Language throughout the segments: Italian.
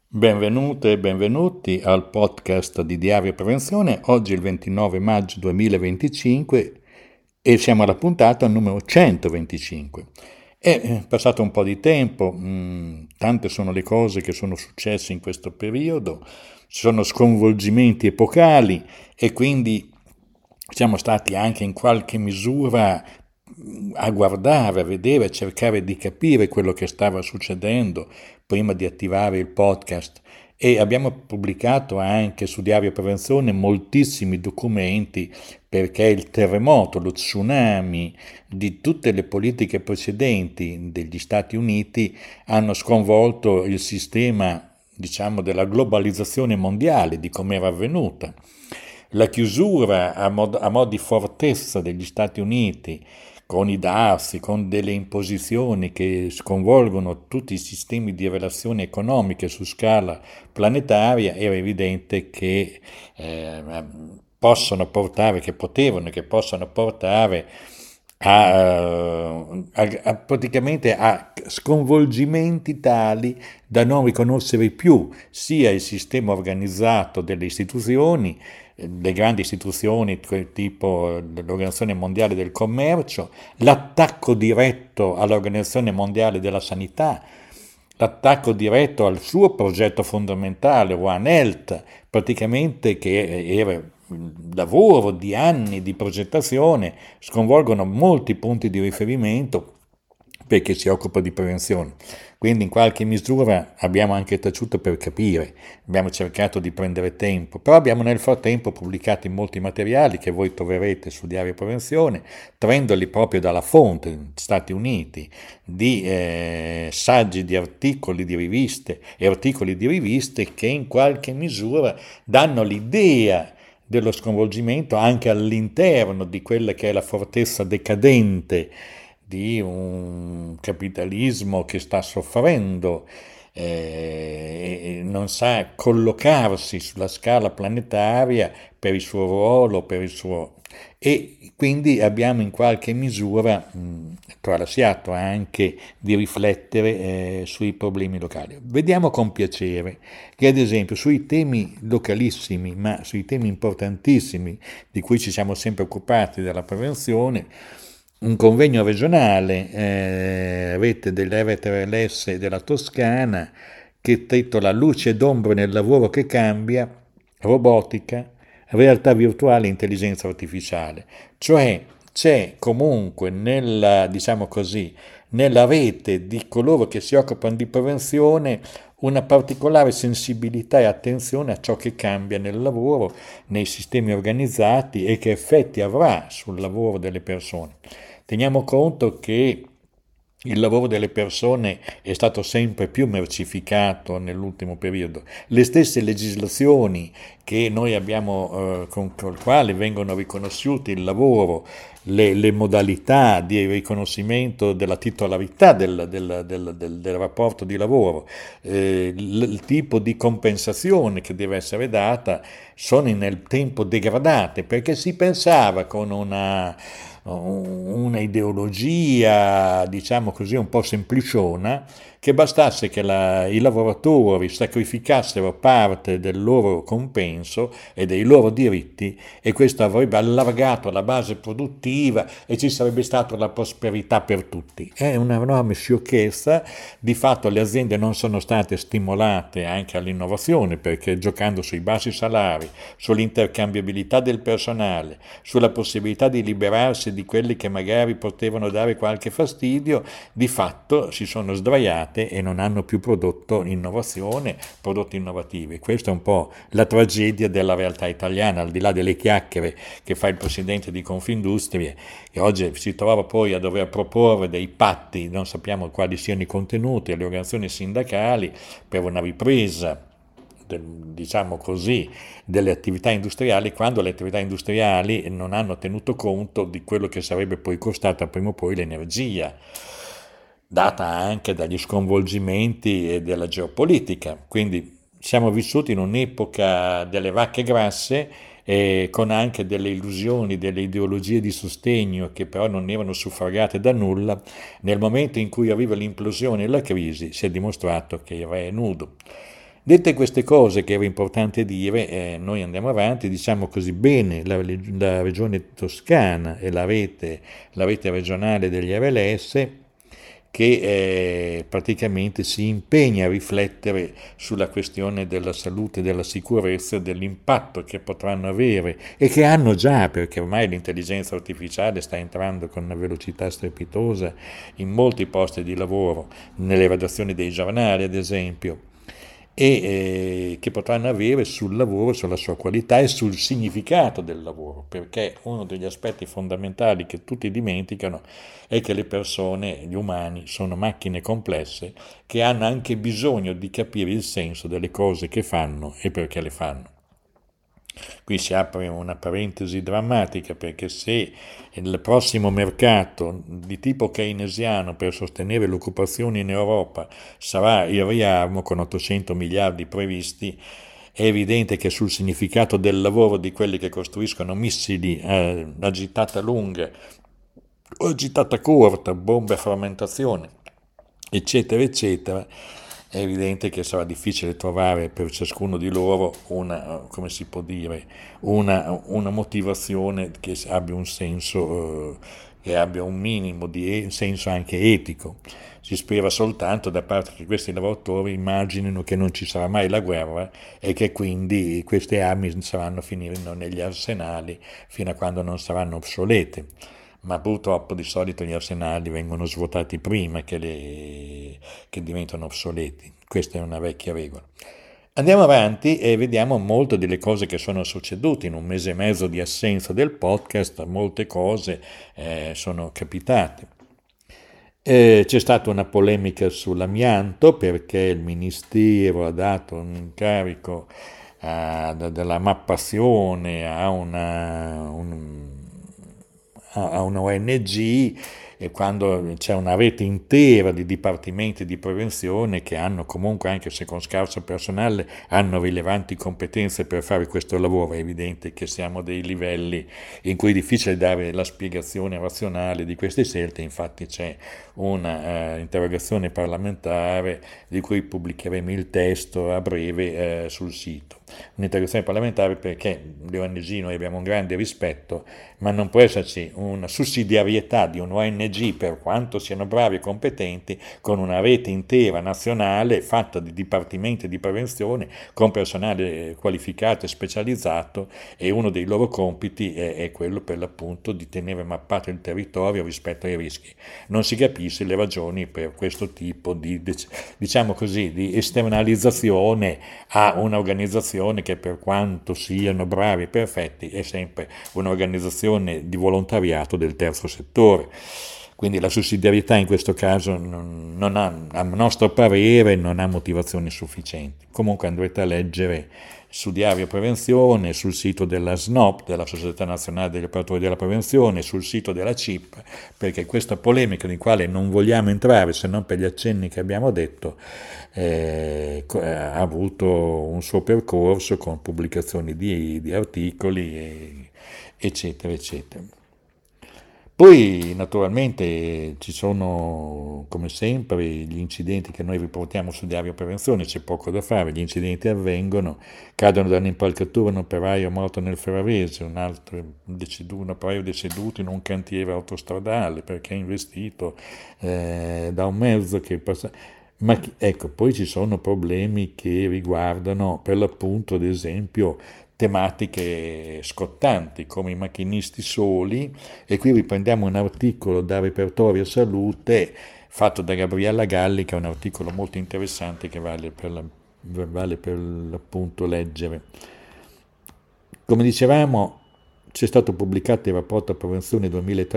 Benvenute e benvenuti al podcast di Diario Prevenzione. Oggi è il 29 maggio 2025 e siamo alla puntata numero 125. È passato un po' di tempo, tante sono le cose che sono successe in questo periodo, ci sono sconvolgimenti epocali e quindi siamo stati anche in qualche misura a guardare, a vedere, a cercare di capire quello che stava succedendo prima di attivare il podcast e abbiamo pubblicato anche su Diario Prevenzione moltissimi documenti perché il terremoto, lo tsunami di tutte le politiche precedenti degli Stati Uniti hanno sconvolto il sistema, diciamo, della globalizzazione mondiale, di come era avvenuta. La chiusura a mo' di fortezza degli Stati Uniti con i dazi, con delle imposizioni che sconvolgono tutti i sistemi di relazioni economiche su scala planetaria, era evidente che possono portare, che potevano e che possono portare praticamente a sconvolgimenti tali da non riconoscere più sia il sistema organizzato delle istituzioni, le grandi istituzioni tipo l'Organizzazione Mondiale del Commercio, l'attacco diretto all'Organizzazione Mondiale della Sanità, l'attacco diretto al suo progetto fondamentale, One Health, praticamente che era il lavoro di anni di progettazione, sconvolgono molti punti di riferimento perché si occupa di prevenzione. Quindi in qualche misura abbiamo anche taciuto per capire, abbiamo cercato di prendere tempo, però abbiamo nel frattempo pubblicato molti materiali che voi troverete su Diario Prevenzione, prendoli proprio dalla fonte, Stati Uniti, di saggi di articoli di riviste e articoli di riviste che in qualche misura danno l'idea dello sconvolgimento anche all'interno di quella che è la fortezza decadente di un capitalismo che sta soffrendo e non sa collocarsi sulla scala planetaria per il suo ruolo, per il suo... E quindi abbiamo in qualche misura tralasciato anche di riflettere sui problemi locali. Vediamo con piacere che ad esempio sui temi localissimi, ma sui temi importantissimi di cui ci siamo sempre occupati della prevenzione, un convegno regionale, rete dell'RTLS della Toscana, che titola Luce ed ombre nel lavoro che cambia, robotica, realtà virtuale e intelligenza artificiale. Cioè c'è comunque nella, diciamo così, nella rete di coloro che si occupano di prevenzione una particolare sensibilità e attenzione a ciò che cambia nel lavoro, nei sistemi organizzati e che effetti avrà sul lavoro delle persone. Teniamo conto che il lavoro delle persone è stato sempre più mercificato nell'ultimo periodo. Le stesse legislazioni che noi abbiamo, con le quali vengono riconosciuti il lavoro, le modalità di riconoscimento della titolarità del rapporto di lavoro, il tipo di compensazione che deve essere data, sono nel tempo degradate perché si pensava con una ideologia, diciamo così, un po' sempliciona, che bastasse che i lavoratori sacrificassero parte del loro compenso e dei loro diritti e questo avrebbe allargato la base produttiva e ci sarebbe stata la prosperità per tutti. È una enorme sciocchezza, di fatto le aziende non sono state stimolate anche all'innovazione perché giocando sui bassi salari, sull'intercambiabilità del personale, sulla possibilità di liberarsi di quelli che magari potevano dare qualche fastidio, di fatto si sono sdraiate e non hanno più prodotto innovazione, prodotti innovativi. Questa è un po' la tragedia della realtà italiana, al di là delle chiacchiere che fa il presidente di Confindustria, che oggi si trova poi a dover proporre dei patti, non sappiamo quali siano i contenuti, alle organizzazioni sindacali per una ripresa diciamo così, delle attività industriali quando le attività industriali non hanno tenuto conto di quello che sarebbe poi costata prima o poi l'energia, data anche dagli sconvolgimenti e della geopolitica. Quindi siamo vissuti in un'epoca delle vacche grasse con anche delle illusioni, delle ideologie di sostegno che però non erano suffragate da nulla. Nel momento in cui arriva l'implosione e la crisi si è dimostrato che il re è nudo. Dette queste cose che era importante dire, noi andiamo avanti, diciamo così bene, la regione toscana e la rete regionale degli RLS, che praticamente si impegna a riflettere sulla questione della salute, della sicurezza e dell'impatto che potranno avere e che hanno già, perché ormai l'intelligenza artificiale sta entrando con una velocità strepitosa in molti posti di lavoro, nelle redazioni dei giornali ad esempio, e che potranno avere sul lavoro, sulla sua qualità e sul significato del lavoro, perché uno degli aspetti fondamentali che tutti dimenticano è che le persone, gli umani, sono macchine complesse che hanno anche bisogno di capire il senso delle cose che fanno e perché le fanno. Qui si apre una parentesi drammatica, perché se il prossimo mercato di tipo keynesiano per sostenere l'occupazione in Europa sarà il riarmo con 800 miliardi previsti, è evidente che sul significato del lavoro di quelli che costruiscono missili a gittata lunga o a gittata corta, bombe a frammentazione, eccetera, eccetera, è evidente che sarà difficile trovare per ciascuno di loro una, come si può dire, una motivazione che abbia un senso, che abbia un minimo di senso anche etico. Si spera soltanto da parte di questi lavoratori immaginino che non ci sarà mai la guerra e che quindi queste armi saranno finire negli arsenali fino a quando non saranno obsolete. Ma purtroppo di solito gli arsenali vengono svuotati prima che diventano obsoleti. Questa è una vecchia regola. Andiamo avanti e vediamo molte delle cose che sono succedute in un mese e mezzo di assenza del podcast, molte cose sono capitate. C'è stata una polemica sull'amianto perché il Ministero ha dato un incarico della mappazione a una ONG, e quando c'è una rete intera di dipartimenti di prevenzione che hanno comunque, anche se con scarso personale, hanno rilevanti competenze per fare questo lavoro, è evidente che siamo a dei livelli in cui è difficile dare la spiegazione razionale di queste scelte. Infatti c'è una interrogazione parlamentare di cui pubblicheremo il testo a breve sul sito. Un'interrogazione parlamentare perché le ONG noi abbiamo un grande rispetto, ma non può esserci una sussidiarietà di un ONG, per quanto siano bravi e competenti, con una rete intera nazionale fatta di dipartimenti di prevenzione con personale qualificato e specializzato, e uno dei loro compiti è quello per l'appunto di tenere mappato il territorio rispetto ai rischi. Non si capisce le ragioni per questo tipo di, diciamo così, di esternalizzazione a un'organizzazione che, per quanto siano bravi e perfetti, è sempre un'organizzazione di volontariato del terzo settore. Quindi la sussidiarietà in questo caso non ha, a nostro parere, non ha motivazioni sufficienti. Comunque andrete a leggere su Diario Prevenzione, sul sito della SNOP, della Società Nazionale degli Operatori della Prevenzione, sul sito della CIP, perché questa polemica, di quale non vogliamo entrare se non per gli accenni che abbiamo detto, ha avuto un suo percorso con pubblicazioni di articoli, eccetera, eccetera. Poi naturalmente ci sono, come sempre, gli incidenti che noi riportiamo su Diario Prevenzione, c'è poco da fare, gli incidenti avvengono, cadono da un'impalcatura un operaio morto nel Ferrarese, un operaio deceduto in un cantiere autostradale perché è investito da un mezzo che passa. Ma ecco, poi ci sono problemi che riguardano per l'appunto, ad esempio, tematiche scottanti come i macchinisti soli, e qui riprendiamo un articolo da Repertorio Salute fatto da Gabriella Galli, che è un articolo molto interessante che vale per l'appunto leggere. Come dicevamo, c'è stato pubblicato il rapporto Prevenzione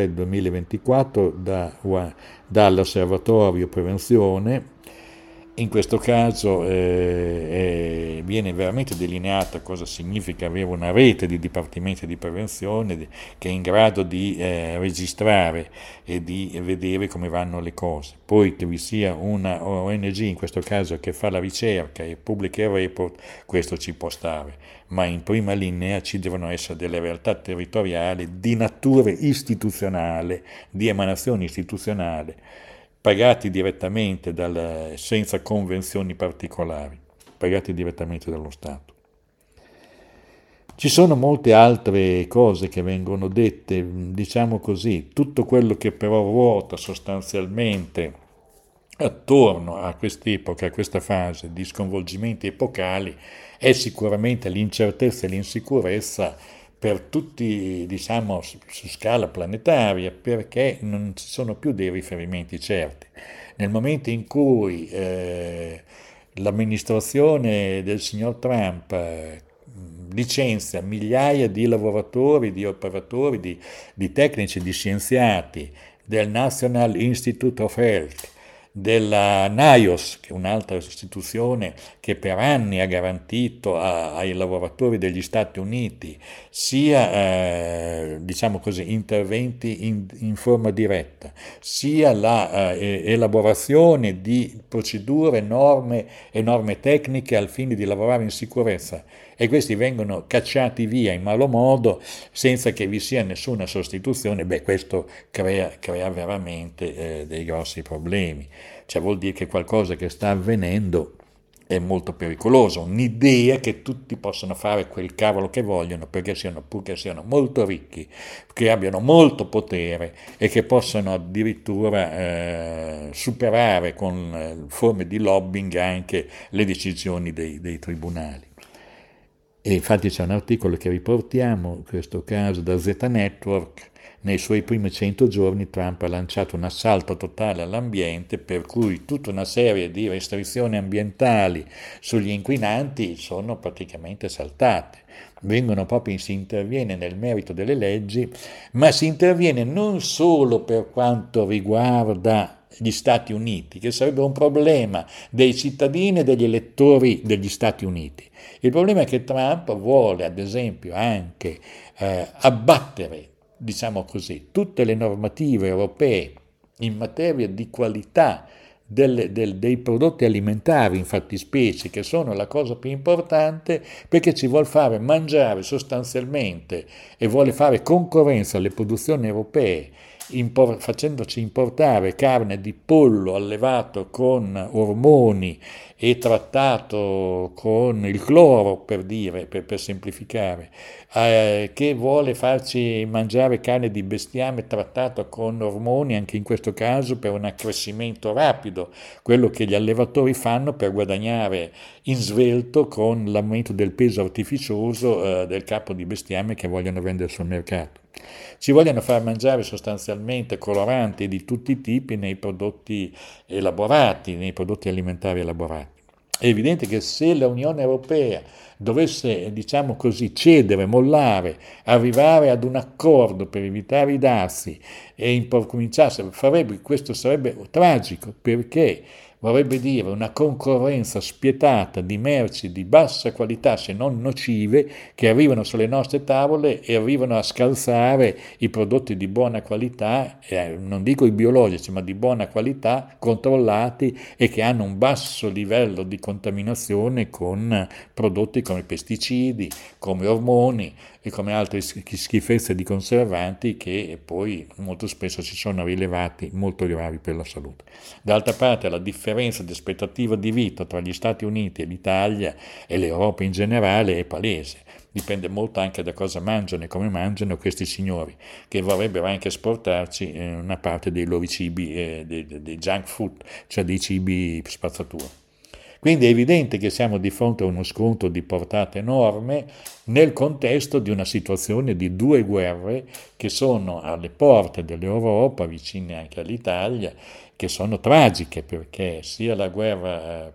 2003-2024 dall'Osservatorio Prevenzione. In questo caso viene veramente delineata cosa significa avere una rete di dipartimenti di prevenzione che è in grado di registrare e di vedere come vanno le cose. Poi che vi sia una ONG, in questo caso, che fa la ricerca e pubblica il report, questo ci può stare, ma in prima linea ci devono essere delle realtà territoriali di natura istituzionale, di emanazione istituzionale, pagati direttamente senza convenzioni particolari. pagati direttamente dallo Stato. Ci sono molte altre cose che vengono dette, diciamo così, tutto quello che però ruota sostanzialmente attorno a quest'epoca, a questa fase di sconvolgimenti epocali, è sicuramente l'incertezza e l'insicurezza per tutti, diciamo, su scala planetaria, perché non ci sono più dei riferimenti certi. Nel momento in cui l'amministrazione del signor Trump licenzia migliaia di lavoratori, di operatori, di tecnici, di scienziati del National Institute of Health, della NIOS, che è un'altra istituzione che per anni ha garantito ai lavoratori degli Stati Uniti sia diciamo così, interventi in forma diretta, sia la elaborazione di procedure, norme e norme tecniche al fine di lavorare in sicurezza, e questi vengono cacciati via in malo modo senza che vi sia nessuna sostituzione. Questo crea veramente dei grossi problemi. Cioè vuol dire che qualcosa che sta avvenendo è molto pericoloso, un'idea che tutti possano fare quel cavolo che vogliono purché siano molto ricchi, che abbiano molto potere e che possano addirittura superare con forme di lobbying anche le decisioni dei tribunali. E infatti c'è un articolo che riportiamo, in questo caso da Z Network. Nei suoi primi 100 giorni Trump ha lanciato un assalto totale all'ambiente, per cui tutta una serie di restrizioni ambientali sugli inquinanti sono praticamente saltate. Si interviene nel merito delle leggi, ma si interviene non solo per quanto riguarda gli Stati Uniti, che sarebbe un problema dei cittadini e degli elettori degli Stati Uniti. Il problema è che Trump vuole, ad esempio, anche abbattere, diciamo così, tutte le normative europee in materia di qualità dei prodotti alimentari, in fattispecie, che sono la cosa più importante, perché ci vuole fare mangiare sostanzialmente e vuole fare concorrenza alle produzioni europee, facendoci importare carne di pollo allevato con ormoni e trattato con il cloro, per dire, per semplificare, che vuole farci mangiare carne di bestiame trattato con ormoni, anche in questo caso per un accrescimento rapido, quello che gli allevatori fanno per guadagnare in svelto con l'aumento del peso artificioso del capo di bestiame che vogliono vendere sul mercato. Ci vogliono far mangiare sostanzialmente coloranti di tutti i tipi nei prodotti elaborati, nei prodotti alimentari elaborati. È evidente che se l'Unione Europea dovesse, diciamo così, cedere, mollare, arrivare ad un accordo per evitare i dazi e cominciasse, questo sarebbe tragico, perché vorrebbe dire una concorrenza spietata di merci di bassa qualità, se non nocive, che arrivano sulle nostre tavole e arrivano a scalzare i prodotti di buona qualità, non dico i biologici, ma di buona qualità, controllati e che hanno un basso livello di contaminazione con prodotti come pesticidi, come ormoni e come altre schifezze di conservanti che poi molto spesso si sono rilevati molto gravi per la salute. D'altra parte la differenza di aspettativa di vita tra gli Stati Uniti e l'Italia e l'Europa in generale è palese. Dipende molto anche da cosa mangiano e come mangiano questi signori, che vorrebbero anche esportarci una parte dei loro cibi, dei junk food, cioè dei cibi spazzatura. Quindi è evidente che siamo di fronte a uno scontro di portata enorme nel contesto di una situazione di due guerre che sono alle porte dell'Europa, vicine anche all'Italia, che sono tragiche, perché sia la guerra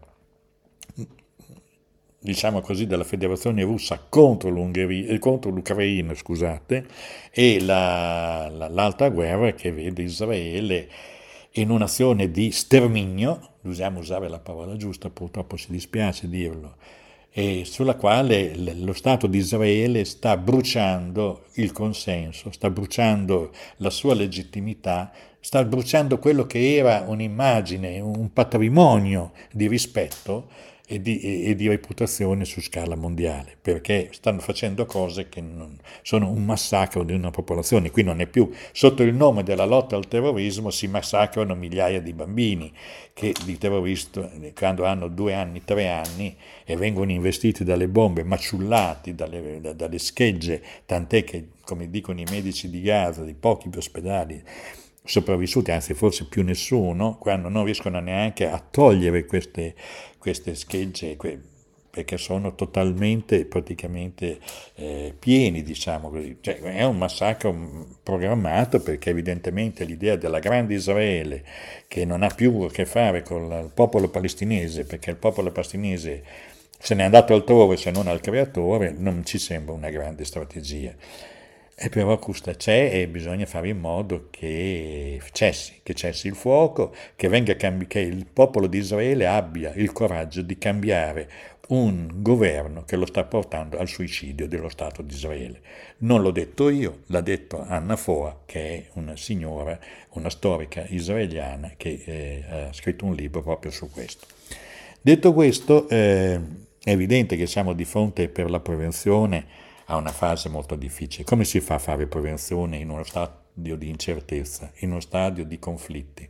diciamo così, della Federazione Russa contro l'Ucraina, scusate, e l'altra guerra che vede Israele in un'azione di sterminio, dobbiamo usare la parola giusta, purtroppo ci dispiace dirlo, e sulla quale lo Stato di Israele sta bruciando il consenso, sta bruciando la sua legittimità, sta bruciando quello che era un'immagine, un patrimonio di rispetto, e di reputazione su scala mondiale, perché stanno facendo cose che sono un massacro di una popolazione. Qui non è più sotto il nome della lotta al terrorismo, si massacrano migliaia di bambini che di terroristi, quando hanno 2 anni, 3 anni, e vengono investiti dalle bombe, maciullati dalle schegge, tant'è che, come dicono i medici di Gaza, di pochi ospedali sopravvissuti, anzi forse più nessuno, quando non riescono neanche a togliere queste schegge, perché sono totalmente, praticamente pieni, diciamo così. Cioè, è un massacro programmato, perché evidentemente l'idea della grande Israele, che non ha più a che fare con il popolo palestinese, perché il popolo palestinese se n'è andato altrove se non al creatore, non ci sembra una grande strategia. E però questa c'è, e bisogna fare in modo che cessi il fuoco, che il popolo di Israele abbia il coraggio di cambiare un governo che lo sta portando al suicidio dello Stato di Israele. Non l'ho detto io, l'ha detto Anna Foa, che è una signora, una storica israeliana, che ha scritto un libro proprio su questo. Detto questo, è evidente che siamo di fronte, per la prevenzione, a una fase molto difficile. Come si fa a fare prevenzione in uno stadio di incertezza, in uno stadio di conflitti?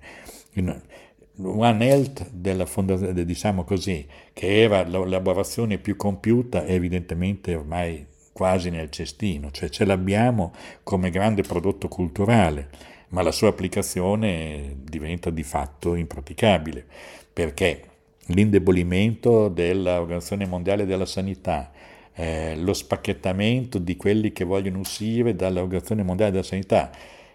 One Health della fondazione, diciamo così, che era l'elaborazione più compiuta, è evidentemente ormai quasi nel cestino, cioè ce l'abbiamo come grande prodotto culturale, ma la sua applicazione diventa di fatto impraticabile, perché l'indebolimento dell'Organizzazione Mondiale della Sanità, lo spacchettamento di quelli che vogliono uscire dall'Organizzazione Mondiale della Sanità,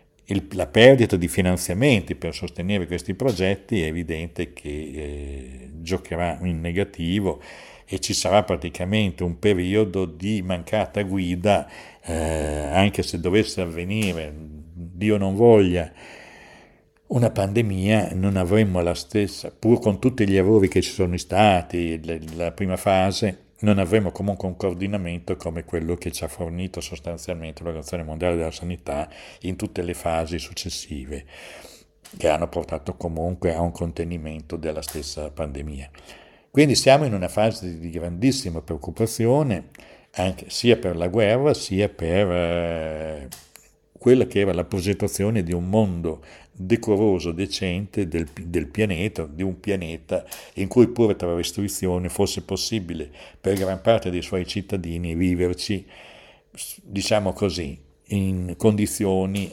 la perdita di finanziamenti per sostenere questi progetti, è evidente che giocherà in negativo, e ci sarà praticamente un periodo di mancata guida, anche se dovesse avvenire, Dio non voglia, una pandemia, non avremmo la stessa, pur con tutti gli errori che ci sono stati, la prima fase, non avremo comunque un coordinamento come quello che ci ha fornito sostanzialmente l'Organizzazione Mondiale della Sanità in tutte le fasi successive, che hanno portato comunque a un contenimento della stessa pandemia. Quindi siamo in una fase di grandissima preoccupazione, anche sia per la guerra, sia per quella che era la progettazione di un mondo decoroso, decente del pianeta, di un pianeta in cui pure tra restrizioni fosse possibile per gran parte dei suoi cittadini viverci, diciamo così, in condizioni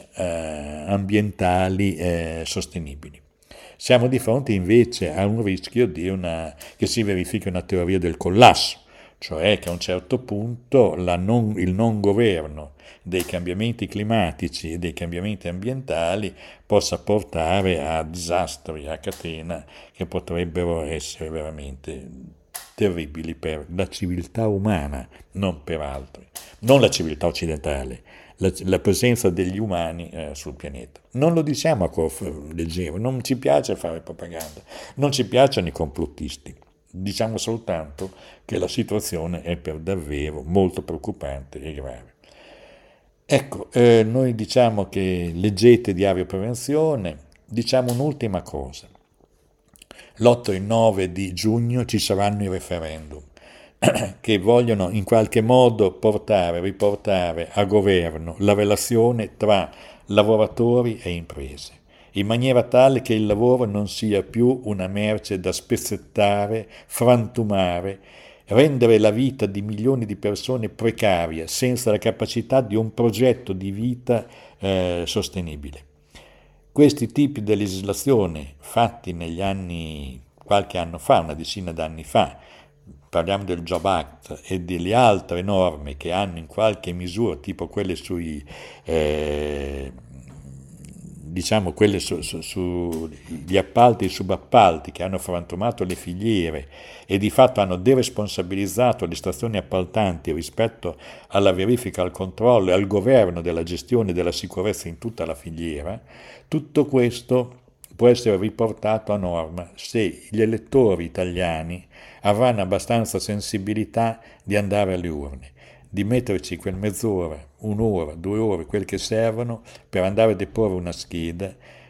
ambientali sostenibili. Siamo di fronte invece a un rischio che si verifichi una teoria del collasso, cioè che a un certo punto il non governo dei cambiamenti climatici e dei cambiamenti ambientali possa portare a disastri a catena che potrebbero essere veramente terribili per la civiltà umana, non per altri, non la civiltà occidentale, la presenza degli umani sul pianeta. Non lo diciamo a cuor leggero, non ci piace fare propaganda, non ci piacciono i complottisti, diciamo soltanto che la situazione è per davvero molto preoccupante e grave. Ecco, noi diciamo che leggete Diario Prevenzione, diciamo un'ultima cosa. L'8 e il 9 di giugno ci saranno i referendum che vogliono in qualche modo riportare a governo la relazione tra lavoratori e imprese, in maniera tale che il lavoro non sia più una merce da spezzettare, frantumare, rendere la vita di milioni di persone precaria, senza la capacità di un progetto di vita sostenibile. Questi tipi di legislazione fatti negli anni, qualche anno fa, una decina d'anni fa, parliamo del Job Act e delle altre norme che hanno in qualche misura, tipo quelle sugli appalti e subappalti, che hanno frantumato le filiere e di fatto hanno deresponsabilizzato le stazioni appaltanti rispetto alla verifica, al controllo e al governo della gestione della sicurezza in tutta la filiera. Tutto questo può essere riportato a norma se gli elettori italiani avranno abbastanza sensibilità di andare alle urne, di metterci quel mezz'ora, un'ora, 2 ore, quel che servono per andare a deporre una scheda,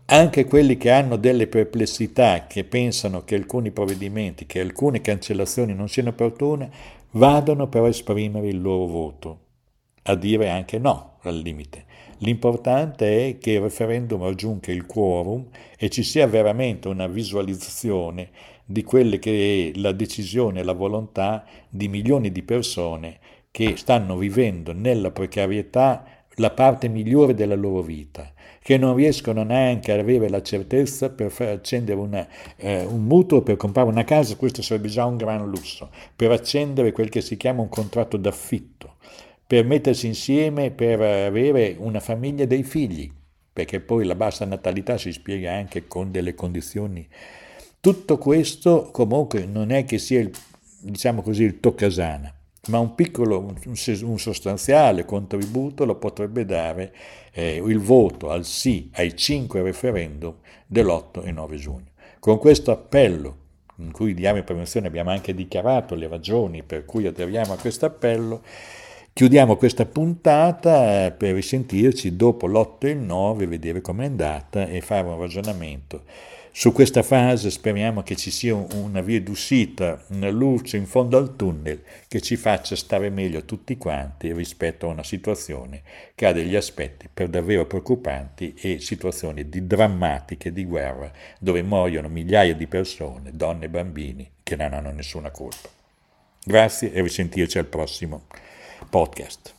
anche quelli che hanno delle perplessità, che pensano che alcuni provvedimenti, che alcune cancellazioni non siano opportune, vadano per esprimere il loro voto, a dire anche no al limite. L'importante è che il referendum raggiunga il quorum e ci sia veramente una visualizzazione di quelle che è la decisione e la volontà di milioni di persone che stanno vivendo nella precarietà la parte migliore della loro vita, che non riescono neanche ad avere la certezza per far accendere un mutuo per comprare una casa, questo sarebbe già un gran lusso, per accendere quel che si chiama un contratto d'affitto, per mettersi insieme, per avere una famiglia e dei figli, perché poi la bassa natalità si spiega anche con delle condizioni. Tutto questo comunque non è che sia, diciamo così, il toccasana, ma un piccolo, un sostanziale contributo lo potrebbe dare il voto al sì ai 5 referendum dell'8 e 9 giugno. Con questo appello, in cui Diamo Prevenzione abbiamo anche dichiarato le ragioni per cui aderiamo a questo appello, chiudiamo questa puntata per risentirci dopo l'8 e il 9, vedere com'è andata e fare un ragionamento. Su questa fase speriamo che ci sia una via d'uscita, una luce in fondo al tunnel che ci faccia stare meglio tutti quanti rispetto a una situazione che ha degli aspetti per davvero preoccupanti e situazioni drammatiche di guerra dove muoiono migliaia di persone, donne e bambini che non hanno nessuna colpa. Grazie e risentirci al prossimo podcast.